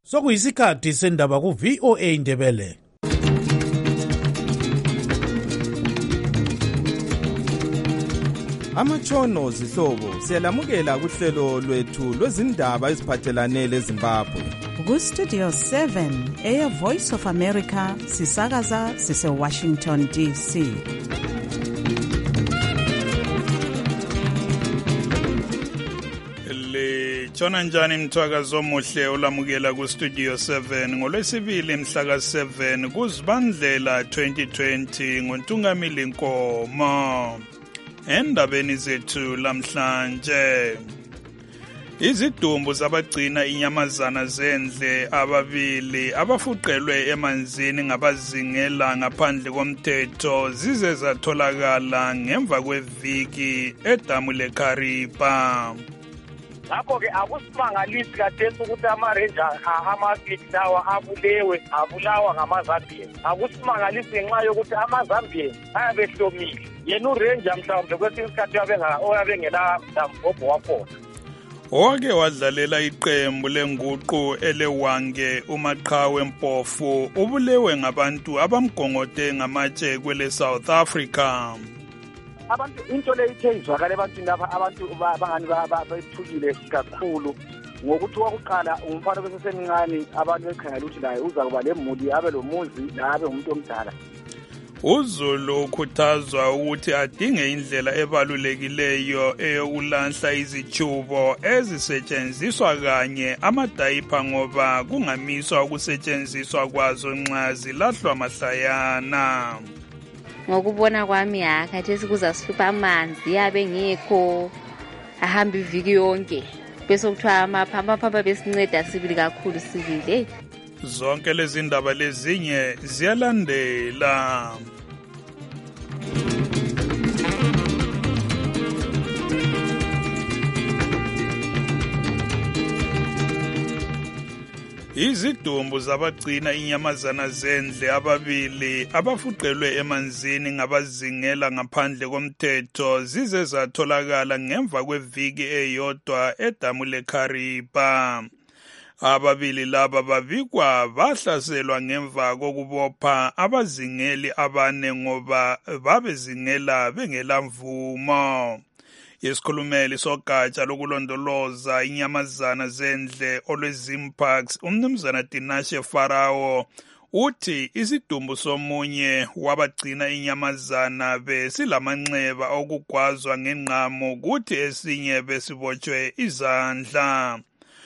Sokuyisikhathi sendaba ku-VOA Indebele. Amatshono zihlobo siyalamukela kuhlelo lwethu lwezindaba eziphathelane leZimbabwe. Ku-Studio 7 Air Voice of America sisakaza sise-Washington DC. Tshona njani mthwakazo omuhle olamukela ku-Studio 7 ngolwesibili mhla ka-7 kuZibandlela 2020 ngoNtungamili Nkomo. Endabeni zethu lamhlanje, izidumbu zabagcina inyamazana zendle ababili abafuqelwe emanzini ngabazingela ngaphandle komthetho zize zatholakala ngemva kweviki edamu leKaripa. Ngakho-ke akusimangalisi kathesi ukuthi ama-ranger ama-6 lawa abulawa ngamaZambian. Akusimangalisi ngenxa yokuthi amaZambian ayabehlomile. Yena uranger mhlawumbe kwesinye isikhathi oyabengela mdambobho wakhona. Owake wadlalela iqembu lenguqu elewange uMaqhawe Mpofu ubulewe ngabantu abamgongode ngamatshe kwele South Africa. Abantu into le ithe izwakala ebantwini lapha abantu bangani bethukile kakhulu ngokuthi wakuqala umfana besesemncane abantu bekhangela ukuthi naye uza kuba lemuli abe lomuzi abe umuntu omdala. uZulu ukhuthazwa ukuthi adinge indlela ebalulekileyo eyokulahla izitshubo ezisetshenziswa kanye amadayipa ngoba kungamiswa ukusetshenziswa kwazo nxa zilahlwa mahlayana. Ngokubona kwami khathesi kuzasihlupha amanzi yabe ngekho ahamba iviki yonke bese kuthiwa amaphampa besinceda sibili kakhulu sibili. Zonke lezi ndaba lezinye ziyalandela. Izidumbu zabagcina inyamazana zendle ababili abafuqelwe emanzini ngabazingela ngaphandle komthetho zize zatholakala ngemva kweviki eyodwa edamu leKaripa. Ababili laba babikwa bahlaselwa ngemva kokubopha abazingeli abane ngoba babezingela bengela mvumo. Yesikhulumeli sogatsha lokulondoloza inyamazana zendle olweZimparks umnumzana Tinashe Farao uthi isidumbu somunye wabagcina inyamazana besilamanxeba okugwazwa ngenqamo kuthi esinye besibotshwe izandla.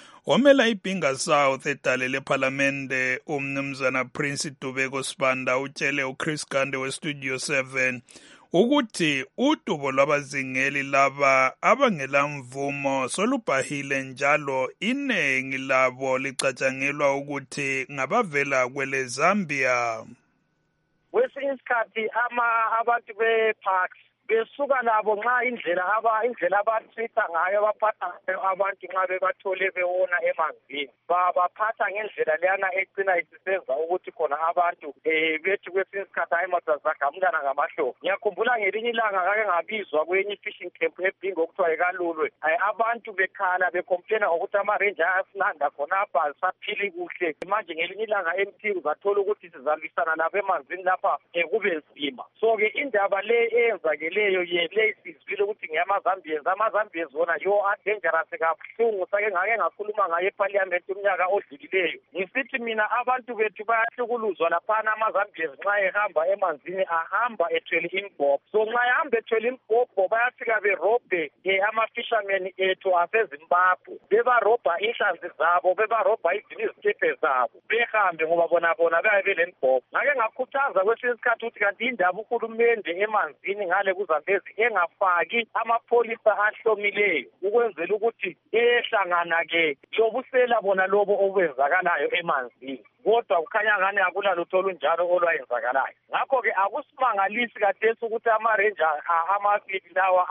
Omela iBinga South edale lephalamende umnumzana Prince Dubeko Sibanda utshele uChris Gande weStudio 7 ukuthi udubo lwabazingeli laba abangela mvumo solubhahile njalo inengi labo licatshangelwa ukuthi ngabavela kwele Zambia. Kwesinye isikhathi abantu beparks besuka labo nxa indlela abathitha ngayo abaphatha abantu nxa bebathole bewona emanzini baphatha ngendlela leyana ecina isisenza ukuthi khona abantu bethi kwesinye isikhathi ayimoto zagamulana ngamahlobo. Ngiyakhumbula ngelinye ilanga ngake ngabizwa kwenye fishing camp eBinga okuthiwa ekalulwe abantu bekhala becomplaina ngokuthi ama-ranger ayasilanda khonapha asaphili kuhle. Manje ngelinye ilanga emthini uzathola ukuthi sizalwisana labo emanzini lapha kube nzima. So-ke indaba le eyenzakele leyo sizwile ukuthi ngiyamazambians wona yo adangerous kabuhlungu sake ngake ngakhuluma ngayo eParliament umnyaka odlulileyo ngisithi mina abantu bethu bayahlukuluzwa laphana amazambians nxa ehamba emanzini ahamba ethwele imbhobho. So nxa ehamba ethwele imbhobho bayafika berobhe ama-fishermen ethu aseZimbabwe bebarobha inhlanzi zabo bebarobha izikepe zabo behambe ngoba bona bayabe belembhobho. Ngake ngakhuthaza kwesinye isikhathi ukuthi kanti indaba uhulumende emanzini ngale kuZambezi engafaki amapholisa ahlomileyo ukwenzela ukuthi ehlangana-ke lobusela bona lobo okwenzakalayo emanzini. Kodwa kukhanya ngani akulalutho olunjalo olwayenzakalayo. Ngakho-ke akusimangalisi kathesi ukuthi ama-ranger ama-6 lawa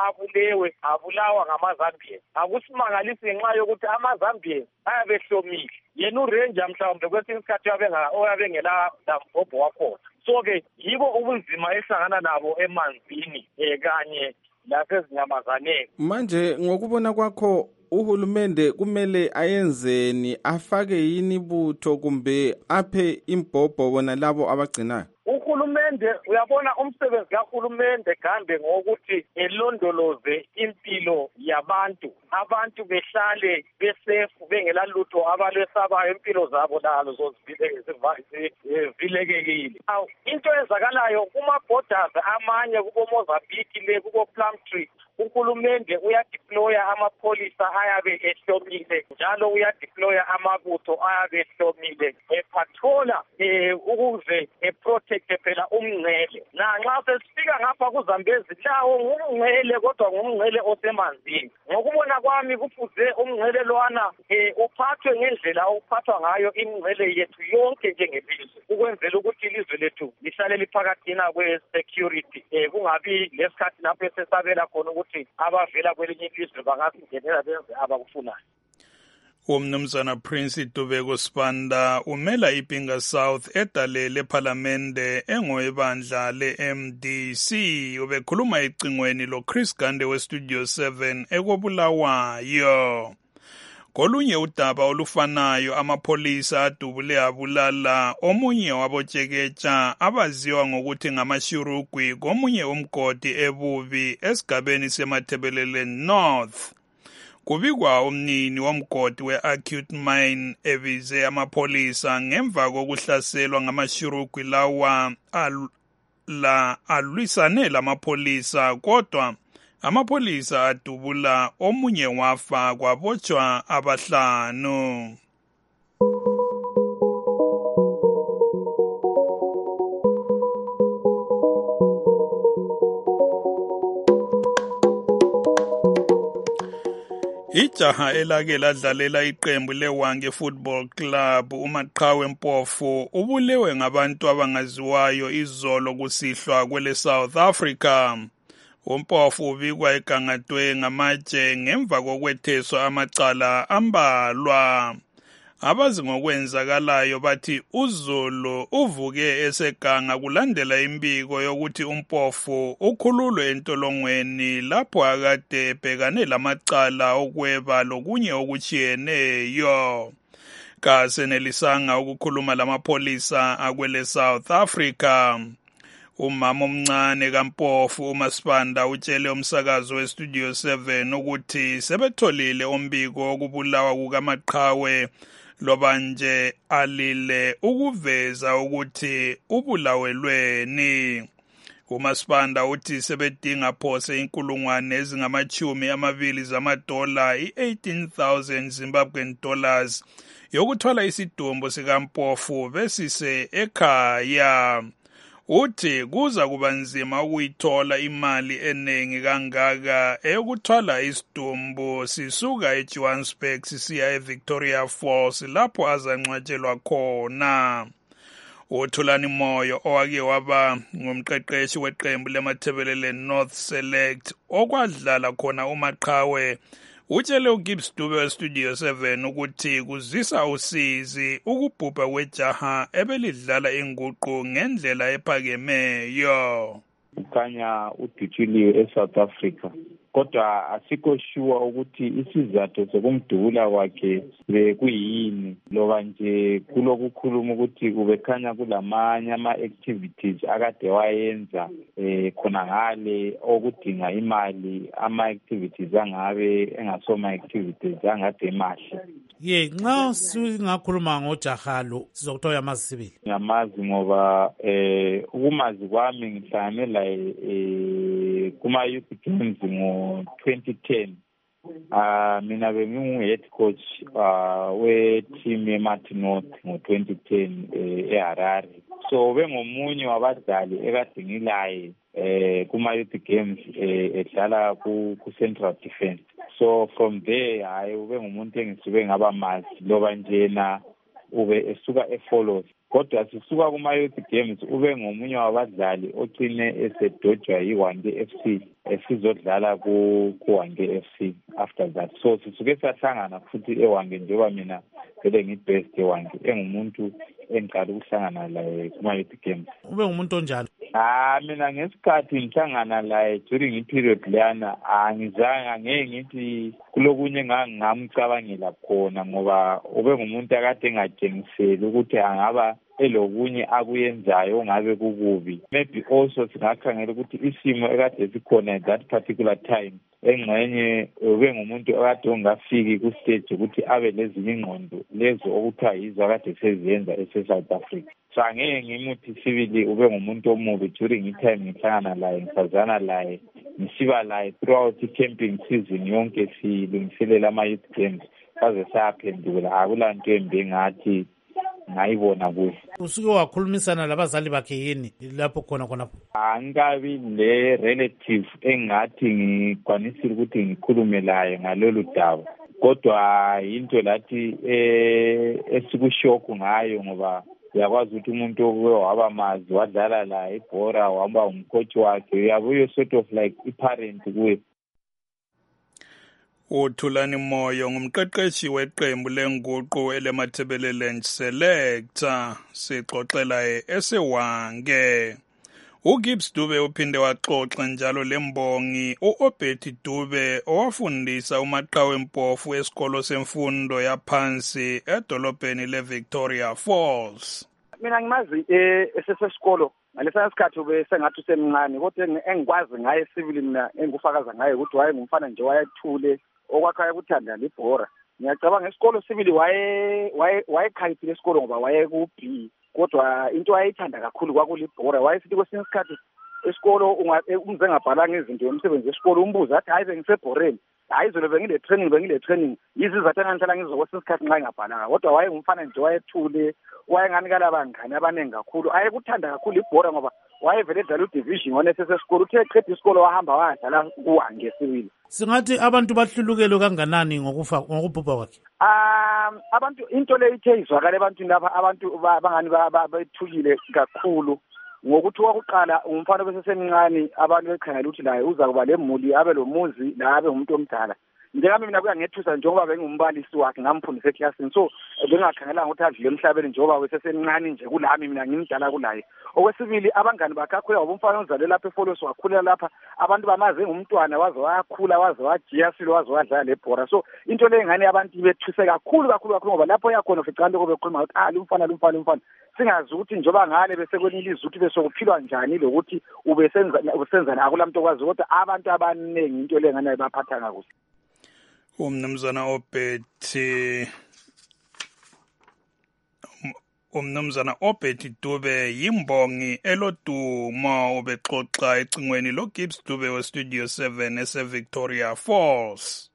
abulawa ngamaZambian. Akusimangalisi ngenxa yokuthi amaZambian ayabehlomile. Yena uranger mhlawumbe kwesinye isikhathi oyabengela mdambobho wakhona. So-ke yibo ubunzima ehlangana nabo emanzini kanye lasezinyamazaneni. Manje ngokubona kwakho uhulumende kumele ayenzeni, afake yini ibutho kumbe aphe imbhobho bona labo abagcinayo? Uhulumende, uyabona umsebenzi kahulumende kambe ngokuthi elondoloze impilo yabantu, abantu behlale besefu bengela lutho abalwesabayo, impilo zabo lalo zivilekekile. Into ezakalayo kuma-borders amanye kubo Mozambique le kubo Plumtree, uhulumende uyadeploya amapholisa ayabe ehlomile, njalo uyadeploya amabutho ayabe ehlomile epathola ukuze eprotect phela umngcele. Nxa sesifika ngapha kuZambezi lawo ngumngcele, kodwa ngumngcele osemanzini. Ngokubona kwami kufuze umngcele lwana uphathwe ngendlela uphathwa ngayo imingcele yethu yonke njengelizwe, ukwenzela ukuthi ilizwe lethu lihlale liphakathina kwe-security, kungabi lesikhathi lapho sesabela khona ukuthi abavela kwelinye ilizwe bangasingenela benze abakufunayo. Umnumzana Prince Dubeko Sibanda umela iPinga South edale lephalamende engoyebandla le-MDC. Ubekhuluma ecingweni lo Chris Gande weStudio 7 ekobulawayo. Kolunye udaba olufanayo, amapholisa adubule abulala omunye wabotsheketsha abaziwa ngokuthi ngamashurugwi komunye umgodi ebubi esigabeni seMathebelele North. Kubikwa umnini womgodi we-Acute Mine ebize amapholisa ngemva kokuhlaselwa ngamashurugwi lawa alwisane lamapholisa, kodwa amapholisa adubula omunye wafa kwabotshwa abahlanu. Ijaha elake ladlalela iqembu leWange Football Club uMaqhawe Mpofu ubulewe ngabantu abangaziwayo izolo kusihlwa kwele South Africa. Umpofu ubikwa egangatwe ngamatshe ngemva kokwetheswa amacala ambalwa. Abazi ngokwenzakalayo bathi uZulu uvuke eseganga kulandela imbiko yokuthi uMpofu ukhululwe entolongweni lapho akade ebhekane lamacala okweba lokunye okuchiyeneyo. Kasenelisanga ukukhuluma lamapholisa akwele South Africa. Umama omncane kaMpofu uMasibanda utshele umsakazo weStudio 7 ukuthi sebetholile umbiko wokubulawa kukaMaqhawe, loba nje alile ukuveza ukuthi ubulawelweni. uMasibanda uthi sebedinga phose inkulungwane ezingama-20 zamadola, i-18,000 Zimbabwean dollars, yokuthwala isidumbu sikaMpofu besise ekhaya. Uthi kuza kuba nzima ukuyithola imali eningi kangaka eyokuthwala isidumbu sisuka eJohannesburg sisiya eVictoria Falls lapho azangcwatshelwa khona. uThulani Moyo owake waba ngumqeqeshi weqembu leMathebelele North Select okwadlala khona uMaqhawe utshele uGibbs Dube weStudio 7 ukuthi kuzisa usizi ukubhubha kwejaha ebelidlala inguqu ngendlela ephakemeyo. Ukhanya udutshiliwe eSouth Africa, kodwa asikho sure ukuthi isizathu sokumdubula kwakhe bekuyini, loba nje kulokukhuluma ukuthi kubekhanya kulamanye ama-activities akade wayenza khona ngale okudinga imali, ama-activities angabe engasoma-activities angade mahle. Nxa singakhuluma ngojaha lo sizokuthiwa uyamazi sibili. Ngiyamazi ngoba ukumazi kwami ngihlangane laye kuma-youth games ngo-2010. Mina bengingu-head coach we-team yeMathi North ngo-2010 eHarare. So bengomunye wabadlali ekade ngilaye kuma-youth games edlala ku-Central Defence. So from there hayi ube ngumuntu engisuke ngaba mazi, loba njena ube esuka eFollows, kodwa sisuka kuma-youth games ube ngomunye wabadlali ogcine esedojwa yiWange FC sizodlala kuWange FC after that. So sisuke sahlangana futhi eWange njengoba mina vele ngibest eWange engumuntu engiqala ukuhlangana laye kuma-youth games. Ube ngumuntu onjalo? Mina ngesikhathi ngihlangana laye during i-period leyana angeke ngithi kulokunye ngamcabangela khona ngoba ube ngumuntu akade engatshengiseli ukuthi angaba elokunye akuyenzayo ongabe kukubi. Maybe also singakhangela ukuthi isimo ekade sikhona at that particular time engxenye ube ngumuntu akade ongafiki ku-stage ukuthi abe lezinye ingqondo lezo okuthiwa yizo akade seziyenza ese-South Africa. So angeke ngimuthi sibili ube ngumuntu omubi during i-time ngihlangana laye ngisazana laye ngisiba laye throughout i-camping season yonke silungiselela ama-youth games saze sayaphendula akulanto embi engathi ngayibona kuhle. Usuke wakhulumisana labazali bakhe yini lapho khonapho? Angikabi le relative engathi ngikwanisile ukuthi ngikhulume laye ngalolu daba, kodwa into lathi esikushoku ngayo ngoba uyakwazi ukuthi umuntu okuwe wabamazi wadlala la ibhora waba umcoach wakhe uyabuye sort of like i-parent kuwe. uThulani Moyo ngumqeqeshi weqembu lenguqu elemathebeleland selector sixoxela eseWange. uGibbs Dube uphinde waxoxa njalo lembongi uObeti Dube owafundisa uMaqhawe Mpofu esikolo semfundo yaphansi edolobheni leVictoria Falls. Mina ngimazi esesesikolo ngalesa sikhathi ube sengathi usemncane kodwa engikwazi ngaye civil mina engufakaza ngaye ukuthi wayengumfana nje wayethule okwakhe ukuthanda libhora. Ngiyacabanga esikolo civil wayekhaliphile esikolo ngoba wayeku-B kodwa into wayethanda kakhulu kwakulibhora. Wayesithi kwesinye isikhathi esikolo umze ngabhalanga izinto yomsebenzi esikolo umbuza athi hayi bengisebhoreni, hayi izolo bengile training yizizathu engangihlala ngizokwesinye isikhathi nxa ngingabhalanga, kodwa wayengumfana nje wayethule wayenganikala abangani abaningi kakhulu. Ayekuthanda kakhulu ibhora ngoba wayevele edlala udivision wanesesesikolo uthe qeda isikolo wahamba wadlala kuWange sibili. Singathi abantu bahlulukele kanganani ngokubhubha kwakhe? Abantu into le ithe izwakala ebantwini lapha abantu bangani bethukile kakhulu ngokuthi wakuqala umfana besesemncane abantu bekhangela ukuthi laye uza kuba lemuli abe lomuzi la abe umuntu omdala. Njengami mina kuya ngethusa njengoba bengumbalisi wakhe ngamfundisa eclassini, so bengakhangelanga ukuthi adlule emhlabeni njengoba wesesemncane nje kulami mina ngimdala kulaye. Okwesibili abangani bakhe akhula ngomfana ozalwe lapha eFolos wakhulela lapha, abantu bamaze ngumntwana waze wayakhula waze wajiya silo waze wadlala lebhora. So into le ngane abantu bethuse kakhulu ngoba lapho yakhona ufica into bekhuluma ukuthi lumfana singazi ukuthi njengoba ngale bese kwenilizwe ukuthi besokuphilwa njani lokuthi ubesenza la kulamntu okwazi, kodwa abantu abaningi into le ngane baphatha kakuhle. Umnumzana Obeti Dube yimbongi elodumo ubexoxa ecingweni loGibbs Dube weStudio 7 eseVictoria Falls.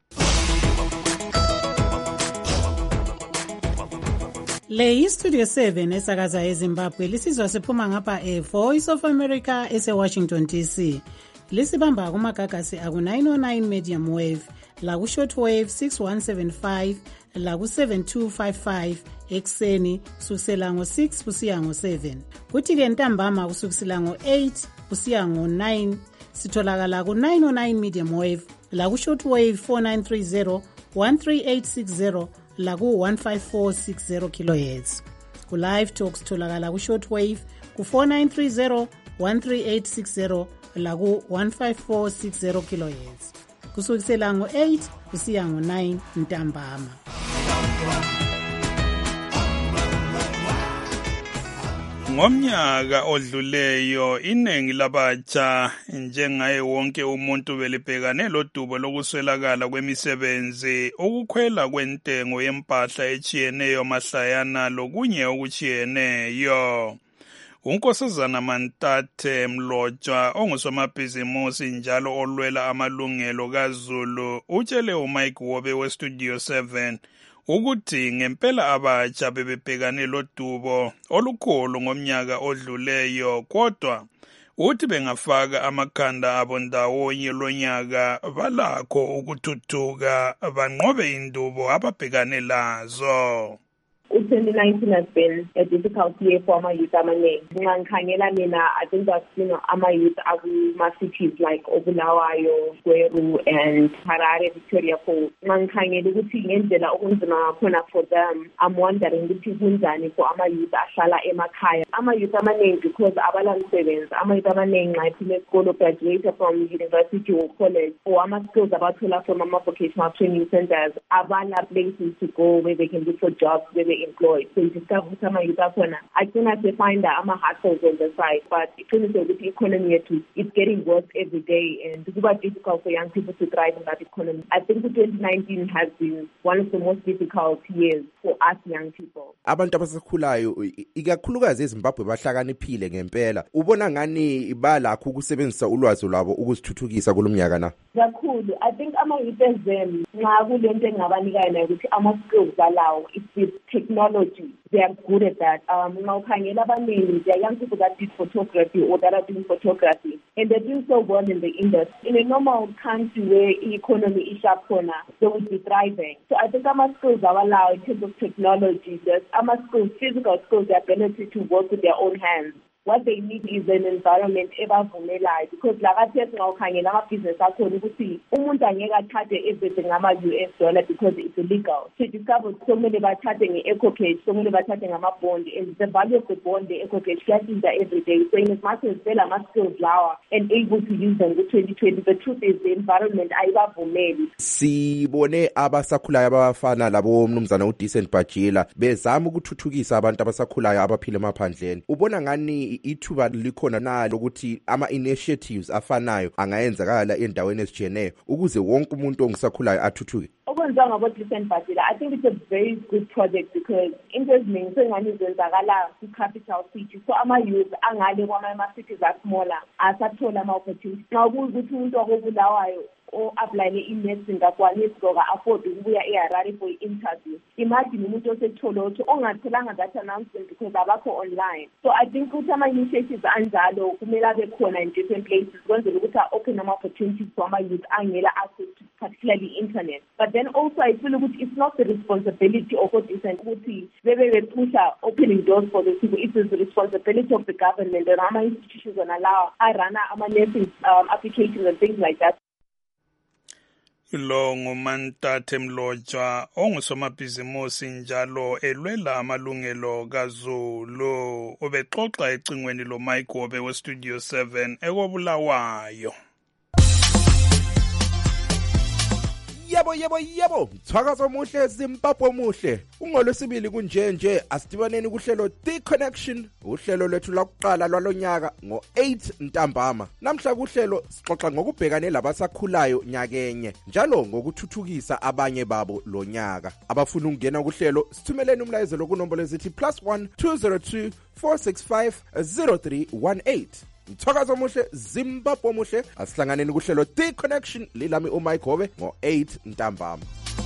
Le yiStudio 7 esakaza eZimbabwe lisizwa siphuma ngapha eVoice of America eseWashington DC. Lisibamba kumagagasi aku-909 medium wave laku-shortwave 6175 laku-7255 ekseni kusukisela ngo-6 kusiya ngo-7. Kuthi-ke ntambama kusukisela ngo-8 kusiya ngo-9 sitholakala ku-909 medium wave laku-shortwave 4930 13860 laku-15460 kHz. Ku-live talk sitholakala ku-shortwave ku-4930 13860 laku-15460 kHz kusukisela ngo-8 kusiya ngo-9 ntambama. Ngomnyaka odluleyo iningi labatsha njengaye wonke umuntu belibhekane lodubo lokuswelakala kwemisebenzi, ukukhwela kwentengo yempahla echiyeneyo mahlayana lokunye okuchiyeneyo. uNkosazana Mantate Mlotshwa ongusomabhizimusi njalo olwela amalungelo kaZulu utshele uMike Wobe weStudio 7 ukuthi ngempela abatsha bebebhekane lodubo olukhulu ngomnyaka odluleyo, kodwa uthi bengafaka amakhanda abo ndawonye lonyaka balakho ukuthuthuka banqobe indubo ababhekane lazo. 2019 has been a difficult year for ama-youth amaningi. Ngikhangela mina, I think that ama-youth akuma-cities like Obulawayo, Gweru and Harare, Victoria Falls. Ngikhangela ukuthi ngendlela okunzima ngakhona for them. I'm wondering ukuthi kunjani for ama-youth ahlala emakhaya. Ama-youth amaningi because abalamsebenzi. Ama-youth amaningi nxa ephuma esikolo graduate from university or college or ama-skills abathola from ama-vocational training centers. Abala places to go where they can look for jobs, where they employed. So you discover ukuthi ama-youth akhona agcina sefinder ama-hustles on the side, but iqiniso ukuthi i-economy yethu it's getting worse every day and kuba difficult for young people to thrive in that economy. I think 2019 has been one of the most difficult years for us young people. Abantu abasakhulayo ikakhulukazi eZimbabwe bahlakaniphile ngempela. Ubona ngani balakho ukusebenzisa ulwazi lwabo ukuzithuthukisa kulomnyaka na? Kakhulu. I think ama-youth them nxa kulento engabanika yona ukuthi ama-skills alawo, it's with technology. They are good at that. Ukhangela abaningi, they are young people that did photography or that are doing photography, and they're doing so well in the industry. In a normal country where the economy is sharp corner, they would be thriving. So I think our skills are allowed in terms of technology. There's our skills, physical skills, their ability to work with their own hands. What they need is an environment ebavumelayo, because like I said, ngawukhangela ama-business akhona ukuthi umuntu angeke athathe everything ngama-US dollar because it's illegal. So discover somele bathathe nge-eco-cash, somele bathathe ngama-bond, and the value of the bond, the eco-cash, kuyashintsha every day. So in as much as they're ama-skills lawa and able to use them ku-2020, the truth is the environment ayibavumeli. Sibone abasakhulayo abafana labo mnumzana uDecent Bajila bezama ukuthuthukisa abantu abasakhulayo abaphila emaphandleni. Ubona ngani ithuba likhona nalo ukuthi ama-initiatives afanayo angayenzakala endaweni ezijeneyo ukuze wonke umuntu ongisakhulayo athuthuke? Okwenziwa ngabo-Decent Bajila, I think it's a very good project because into eziningi sengani zenzakala ku-capital city. So ama-youth angale kwama-cities asmaller asathola ama-opportunity. Nxa ukuthi umuntu wakobulawayo o-applyele i-nursing akwanisi afford ukubuya eHarare for i-interview. Imagine umuntu osetholotho ongatholanga that announcement because abakho online. So I think ukuthi ama-initiatives anjalo kumele abe khona in different places kwenzela ukuthi open ama-opportunities for ama-youth angela access to particularly internet. But then also I feel ukuthi it's not the responsibility of Decent ukuthi bebepusha opening doors for those people. It is the responsibility of the government and ama-institutions on allow run ama-nursing applications and things like that. Lo nguMantathe Mlotshwa ongusomabhizimusi njalo elwela amalungelo kaZulu ubexoxa ecingweni lo Mike Gobe we Studio 7 ekobulawayo. Yebo, mthwakazo muhle Zimbabwe muhle. UNgolwesibili kunjenje asidibaneni kuhlelo The Connection, uhlelo lwethu lakuqala lwalonyaka ngo-8 ntambama. Namhla kuhlelo sixoxa ngokubhekane labasakhulayo nyakenye, njalo ngokuthuthukisa abanye babo lonyaka. Abafuna ukungena kuhlelo sithumeleni umlayezo kunombolo ezithi +1 202 465 0318. Mthwakazo muhle Zimbabwe muhle, asihlanganeni kuhlelo The Connection lilami uMike Gobe ngo-8 ntambama.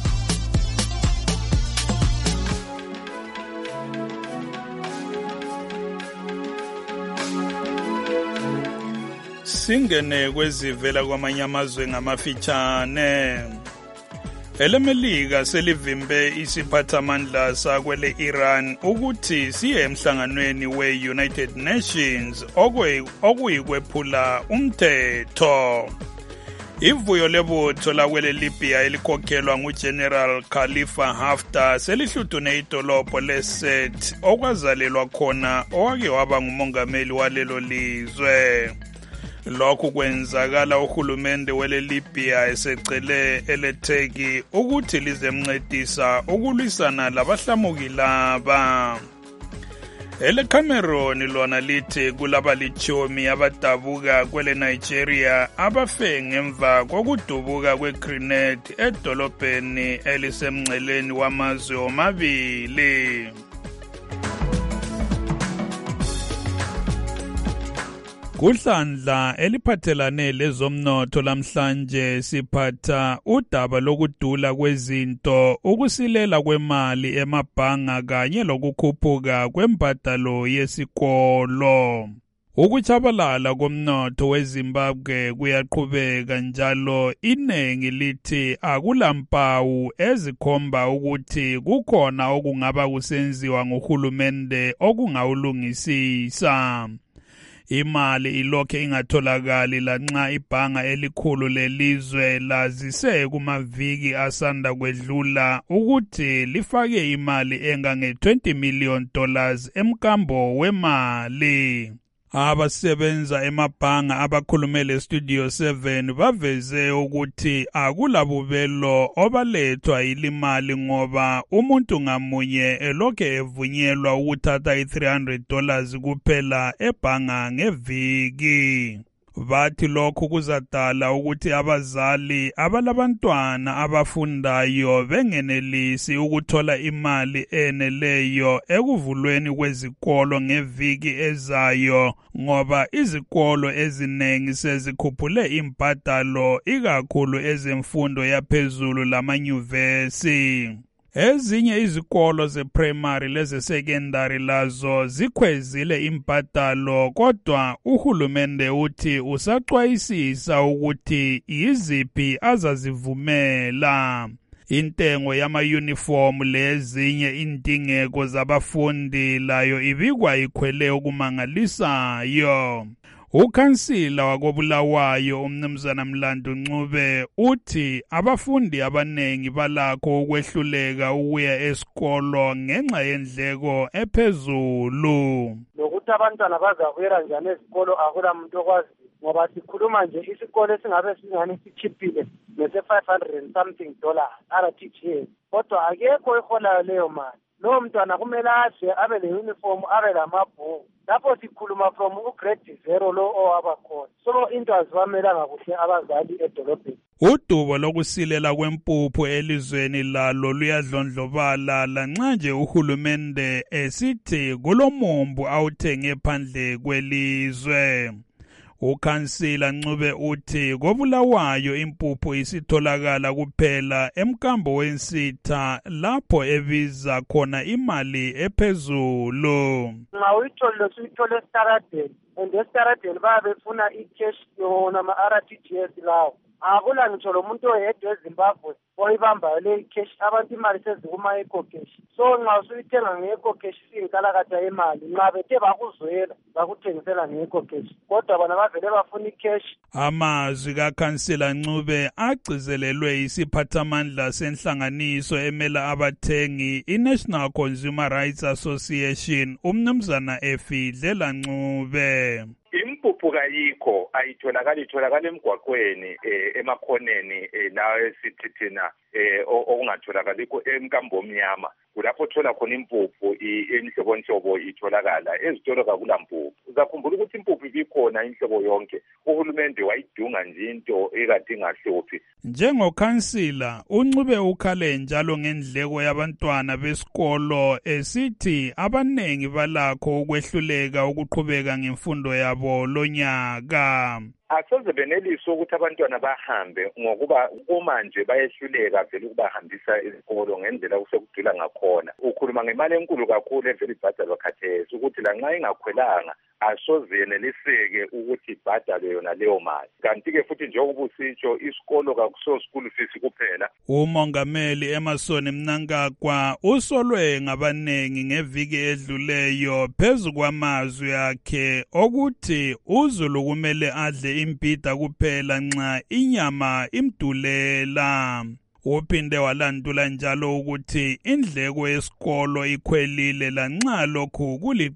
Singene kwezivela kwamanye amazwe ngamafitshane. EleMelika selivimbe isiphathamandla sakwele Iran ukuthi siye emhlanganweni we-United Nations okuyikwephula umthetho. Ivuyo lebutho lakwele Libya elikhokhelwa nguGeneral Khalifa Haftar selihludune idolobho leSirte okwazalelwa khona owake waba ngumongameli walelo lizwe. Lokhu kwenzakala uhulumende wele Libya esecele eleTurkey ukuthi lizemncedisa ukulwisana labahlamuki laba. EleCameroon lona lithi kulaba lichomi abadabuka kwele Nigeria abafe ngemva kokudubuka kwegrenade edolobheni elisemngceleni wamazwe omabili. Kuhlandla eliphathelane lezomnotho lamhlanje siphatha udaba lokudula kwezinto, ukusilela kwemali emabhanga kanye lokukhuphuka kwembadalo yesikolo. Ukuchabalala komnotho weZimbabwe kuyaqhubeka njalo iningi lithi akulampawu ezikhomba ukuthi kukhona okungaba kusenziwa nguhulumende okungawulungisisa. Imali ilokhe ingatholakali lanxa ibhanga elikhulu lelizwe lazise kumaviki asanda kwedlula ukuthi lifake imali engange $20 million emkambo wemali. Abasebenza emabhanga abakhulumele Studio 7 baveze ukuthi akulabubelo obalethwa ilimali ngoba umuntu ngamunye elokhe evunyelwa ukuthatha $300 kuphela ebhanga ngeviki. Bathi lokhu kuzadala ukuthi abazali abalabantwana abafundayo bengenelisi ukuthola imali eneleyo ekuvulweni kwezikolo ngeviki ezayo ngoba izikolo ezinengi sezikhuphule imbadalo ikakhulu ezemfundo yaphezulu lamanyuvesi. Ezinye izikolo ze-primary leze-secondary lazo zikhwezile imbadalo kodwa uhulumende uthi usaxwayisisa ukuthi yiziphi azazivumela. Intengo yama-uniform lezinye indingeko zabafundi layo ibikwa ikhwele okumangalisayo. Ukhansila wakobulawayo umnumzana Mlando Ncube uthi abafundi abanengi balakho ukwehluleka ukuya esikolo ngenxa yendleko ephezulu. Lokuthi abantwana bazakuyela njani esikolo akulamuntu okwazi ngoba sikhuluma nje isikolo esingabe singani sichiphile nese-$500 something RTGS kodwa akekho eholayo leyo mali. Lowo mntwana kumele aze abe le-uniform abe lamabhuku. Lapho sikhuluma from ugrade 0 lo owabakhona. So into azibamelanga kuhle abazali edolobheni. Udubo lokusilela kwempuphu elizweni lalo luyadlondlobala lanxa nje uhulumende esithi kulomumbu awuthenge phandle kwelizwe. Ukhansila Ncube uthi kobulawayo impuphu isitholakala kuphela emkambo wensitha lapho ebiza khona imali ephezulu. Nxa uyitholile suyithole estaradeni and estaradeni bayabefuna i-cash yona ama-RTGS lawo. Akula ngitsho lo muntu oyedwa eZimbabwe oyibambayo le cash abantu imali sezikuma eco cash. So nxa usuyithenga nge-eco cash siyinkalakatha yemali nxa bethe bakuzwela bakuthengisela nge-eco cash kodwa bona bavele bafuna i-cash. Amazwi kaKhansila Ncube agcizelelwe isiphathamandla senhlanganiso emela abathengi iNational Consumer Rights Association umnumzana Efidlela Ncube. Impuphu kayikho itholakala emgwaqweni emakhoneni la esithi thina okungatholakala emkambo omnyama kulapho thola khona impuphu enhlobonhlobo itholakala ezitolo kakula mpuphu. Uzakhumbula ukuthi impuphu ibikhona inhlobo yonke uhulumende wayidunga nje into ekade ingahluphi. Njengokhansila uNcube ukhale njalo ngendleko yabantwana besikolo esithi abanengi balakho ukwehluleka ukuqhubeka ngemfundo yabo lonyaka. Asoze benelise ukuthi abantwana bahambe ngokuba kumanje bayehluleka vele ukubahambisa esikolo ngendlela kusekudula ngakhona. Ukhuluma ngemali enkulu kakhulu evele ibhadalwa khathesi ukuthi lanxa ingakhwelanga asoze yeneliseke ukuthi ibhadalwe yona leyo mali. Kanti-ke futhi njengoba usitsho isikolo kakuso school fees kuphela. Umongameli Emerson Mnangagwa usolwe ngabanengi ngeviki edluleyo phezu kwamazwi akhe okuthi uZulu kumele adle impida kuphela nxa inyama imdulela. Uphinde walandula njalo ukuthi indleko yesikolo ikhwelile lanxa lokhu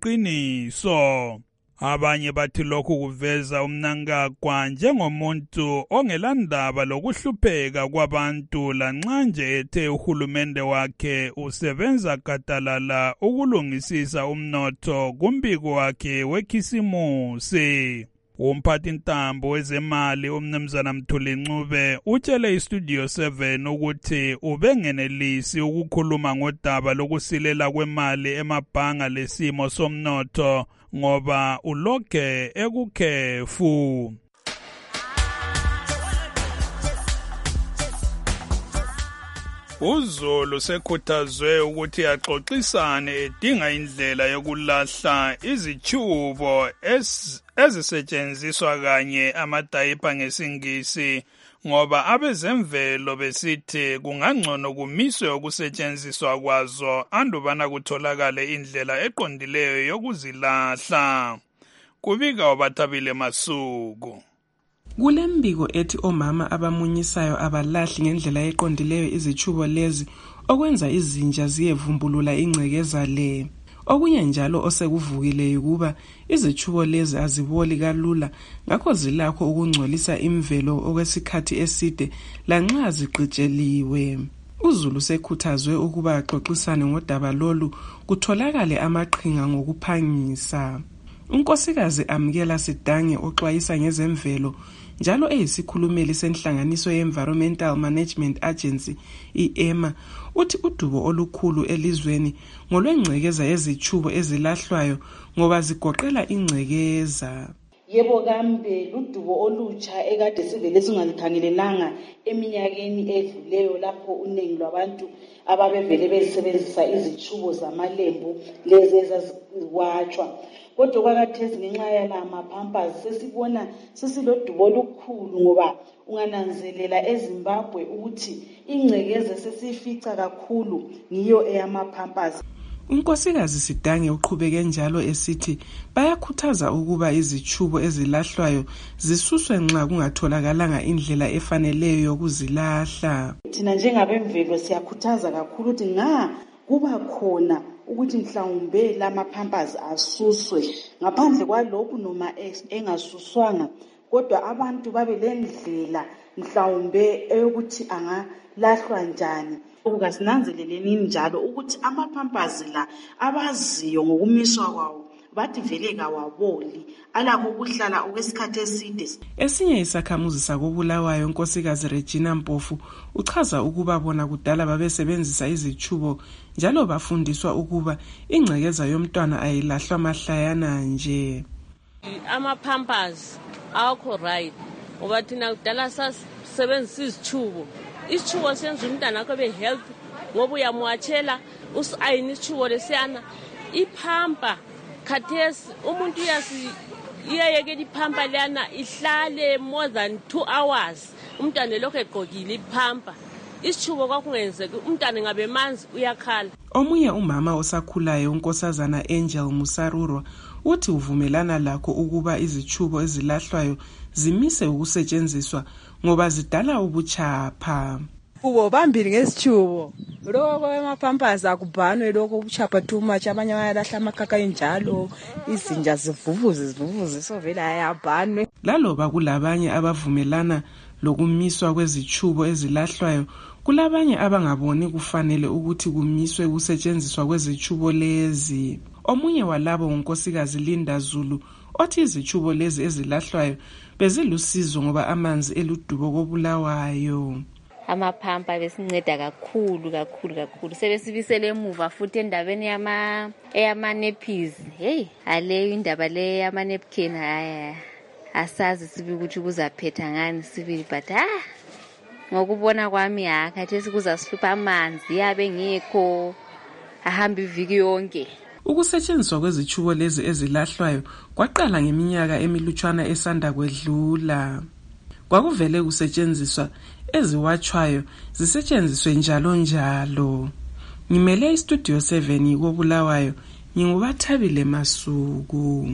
kuliqiniso. Abanye bathi lokhu kuveza uMnangagwa njengomuntu ongelandaba lokuhlupheka kwabantu lanxa nje ethe uhulumende wakhe usebenza gadalala ukulungisisa umnotho kumbiko wakhe wekhisimusi. Umphathintambo wezemali umnumzana Mthuli Ncube utshele iStudio 7 ukuthi ubengenelisi ukukhuluma ngodaba lokusilela kwemali emabhanga lesimo somnotho ngoba ulokhe ekukhefu. uZulu sekhuthazwe ukuthi axoxisane edinga indlela yokulahla izichubo ezisetshenziswa kanye amadayipa ngesingisi ngoba abezemvelo besithi kungangcono kumiswe ukusetshenziswa kwazo andubana kutholakale indlela eqondileyo yokuzilahla. Kubika wabathabile Masuku. Kulembiko ethi omama abamunyisayo abalahli ngendlela eqondileyo izichubo lezi okwenza izinja ziyevumbulula ingcekeza le. Okunye njalo osekuvukile ukuba izichubo lezi aziboli kalula ngakho zilakho ukungcolisa imvelo okwesikhathi eside lanxa ziqitsheliwe. uZulu sekhuthazwe ukuba axoxisane ngodaba lolu kutholakale amaqhinga ngokuphangisa. Unkosikazi Amkela Sidange oxwayisa ngezemvelo njalo eyisikhulumeli senhlanganiso ye-Environmental Management Agency i-EMA uthi udubo olukhulu elizweni ngolwengcekeza yezichubo ezilahlwayo ngoba zigoqela ingcekeza. Yebo kambe ludubo olutsha ekade sivele singalikhangelelanga eminyakeni edluleyo lapho uningi lwabantu ababevele bezisebenzisa izichubo zamalembu lezi ezaziwatshwa. Kodwa kwakathesi ngenxa yala mapampers sesibona sesilodubo olukhulu ngoba ungananzelela eZimbabwe ukuthi ingcekeza sesifica kakhulu ngiyo eyamapampers. Unkosikazi Sidange uqhubeke njalo esithi bayakhuthaza ukuba izichubo ezilahlwayo zisuswe nxa kungatholakalanga indlela efaneleyo yokuzilahla. Thina njengabemvelo siyakhuthaza kakhulu ukuthi kuba khona ukuthi mhlawumbe lamapampers asuswe ngaphandle kwalokhu noma engasuswanga kodwa abantu babe lendlela mhlawumbe eyokuthi angalahlwa njani. Ukusinanzeleleni njalo ukuthi amapampers la abaziyo ngokumiswa kwawo bathi vele kawaboli alakho ukuhlala okwesikhathi eside. Esinye isakhamuzi sakobulawayo unkosikazi Regina Mpofu uchaza ukuba bona kudala babesebenzisa izichubo njalo bafundiswa ukuba ingcekeza yomntwana ayilahlwa mahlayana nje. Amapampers awakho right ngoba thina kudala sasebenzisa izichubo. Isichubo senza umntana akho be healthy ngoba uyamwatshela usayini isichubo lesiyana iphampa khathesi umuntu iyayekela iphampa leyana ihlale more than 2 hours umntana lokho egqokile iphampa. Isichubo kwakungenzeki umntana ngabe manzi uyakhala. Omunye umama osakhulayo unkosazana Angel Musaruro uthi uvumelana lakho ukuba izichubo ezilahlwayo zimise ukusetshenziswa ngoba zidala ubuchapha. Ubo bambili ngesichubo lokho emapampers akubhanwe lokho ubuchapha too much abanye bayalahla amakaka enjalo izinja zivuvuze so vele ayabhanwe. Laloba kulabanye abavumelana lokumiswa kwezichubo ezilahlwayo kulabanye abangaboni kufanele ukuthi kumiswe ukusetshenziswa kwezichubo lezi. Omunye walabo unkosikazi Linda Zulu othi izichubo lezi ezilahlwayo bezilusizo ngoba amanzi eludubo kobulawayo. Amaphampa besinceda kakhulu. Sebesibisele emuva futhi endabeni eyama-nappies. Hey, aleyo indaba le yama-napkin asazi sibi ukuthi kuzaphetha ngani sibili but ngokubona kwami khathesi kuzasihlupha amanzi yabe ngekho ahamba iviki yonke. Ukusetshenziswa kwezichubo lezi ezilahlwayo kwaqala ngeminyaka emilutshwana esanda kwedlula. Kwakuvele kusetshenziswa eziwatshwayo zisetshenziswe njalo. Ngimele istudio 7 kobulawayo ngingubathabile Masuku.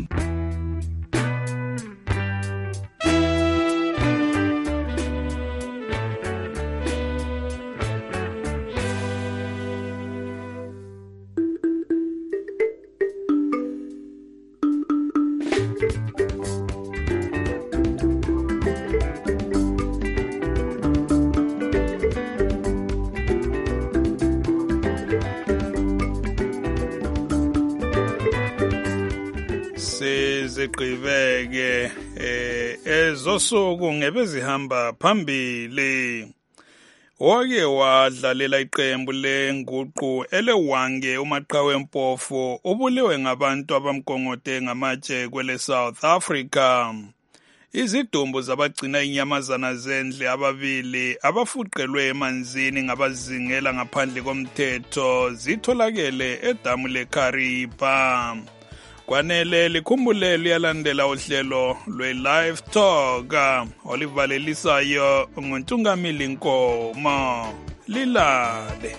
Sizigqibeke ezosuku ngebezihamba phambili. Wake wadlalela iqembu lenguqu elewange uMaqhawe Mpofu ubuliwe ngabantu abamgongote ngamatshe kwele South Africa. Izidumbu zabagcina inyamazana zendle ababili abafuqelwe emanzini ngabazingela ngaphandle komthetho zitholakele edamu leKariba. Kwanele likhumbule liyalandela uhlelo lwe-Live Talk olivalelisayo nguNtungamili Nkomo. Lilale.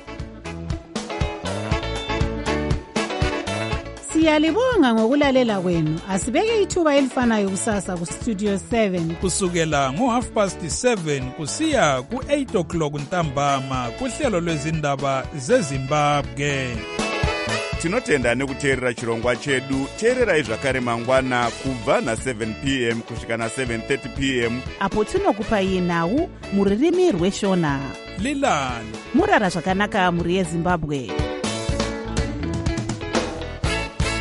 Siyalibonga ngokulalela kwenu. Asibeke ithuba elifanayo kusasa ku Studio 7 kusukela ngo7:30 kusiya ku8 o'clock ntambama kuhlelo lwezindaba zeZimbabwe. Tinotenda nekuteerera chirongwa chedu. Teererai zvakare mangwana kubva na7 p.m. kusvika na7:30 p.m. apo tinokupai nhau muririmi rweshona. Lilani murara zvakanaka muri yeZimbabwe.